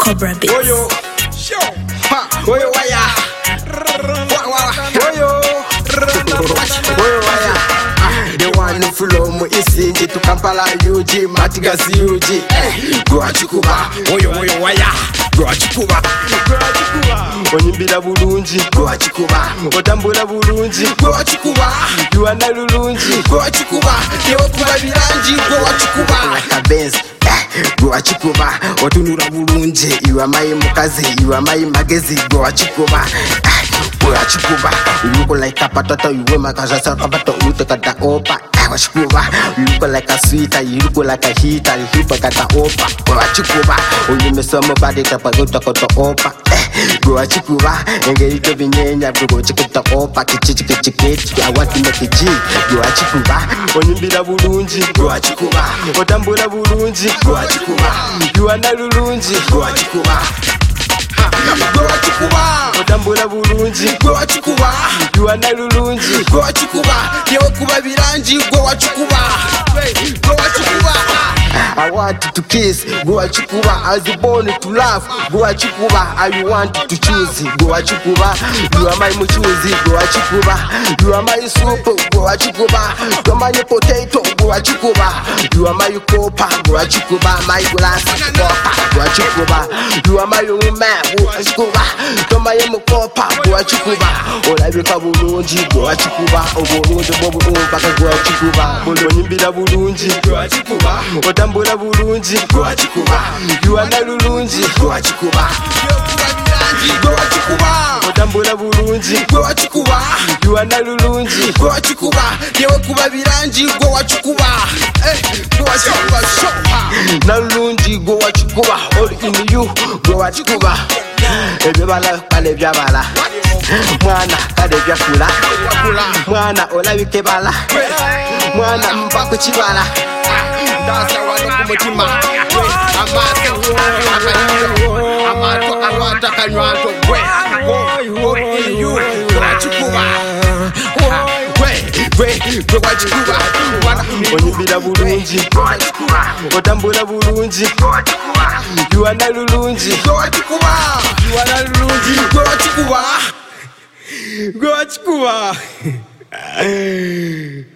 Cobra Beats. Oyo, show, ha, oyo waya, oyo, oyo waya. The one who flow mu isinji to Kampala UG, Matigasi UG. Go achikuba, oyo waya, go achikuba. Onyimbira bulungi, go achikuba. Otambula bulungi, go achikuba. Yuana lulungi, go achikuba. Yewe kuba birangi, go achikuba. Like a Benz. Go achikuba, otunura bulungi. You are my mukazi, you are my magezi. Go achikuba, go achikuba. You look like a potato, you wear my kajasa kabato. You take a opa, go achikuba. You look like a sweeter, you look like a heater. You look like a opa, go achikuba. You miss somebody tapa go to opa. Go achikuba, engage to binyenya. Go chikita opa, kichichi. I want to make a G. Go achikuba, onyimbira bulungi. Go achikuba, otambula bulungi. Go achikuba, you are not lulungi. Go achikuba, go achikuba, otambula bulungi. Go achikuba, you are not lulungi. Go achikuba, yewe kuba birangi. Go achikuba, go achikuba. I want to kiss, go achikuba. I was born to laugh, go achikuba. I want to choose, go achikuba. You are my muchuzi, go achikuba. You are my soup, go achikuba. You are my potato, go achikuba. You are my copa, go achikuba. My glass, go achikuba. You are my woman, go achikuba. You are my copa, go achikuba. Olabika bulungi, go achikuba. Obulungi bobu umpaka go achikuba. Onyimbira bulungi, go achikuba. Otambula bulungi, go achikuba. You are not lulungi, go achikuba. Go achikuba, otambula bulungi. Go achikuba, you are not lulungi. Go achikuba, yewe kuba birangi. Go achikuba, go achikuba. Na lulungi, go achikuba. All in you, go achikuba. Ebyabala kale byabala, mwana kale byakula. Mwana olabike bala, mwana mpaka kibala. Dasa wano kumutima, amato alwata kanywato. Go achikuba, go achikuba. Onyimbira bulungi, otambula bulungi. You are not lulungi, go achikuba. You are not lulungi, go achikuba. Go achikuba.